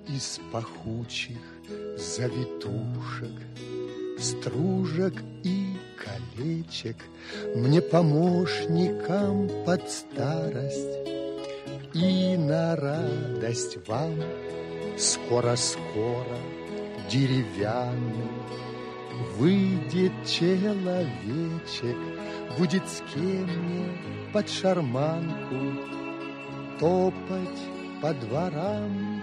из пахучих завитушек, стружек и колечек мне помощникам под старость и на радость вам скоро-скоро деревянный выйдет человечек, будет с кем мне под шарманку топать по дворам.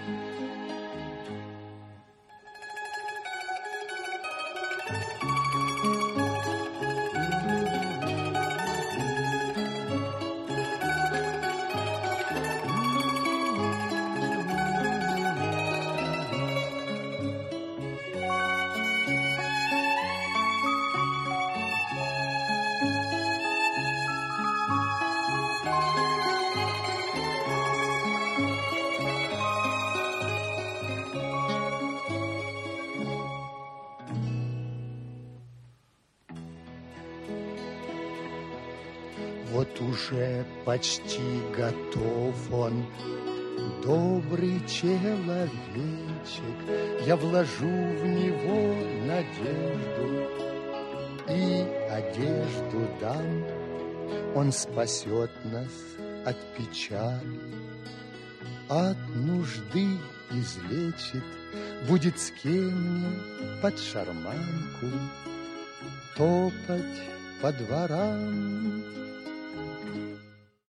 Вот уже почти готов он, добрый человечек. Я вложу в него надежду и одежду дам. Он спасет нас от печали, от нужды излечит, будет с кем мне под шарманку топать по дворам.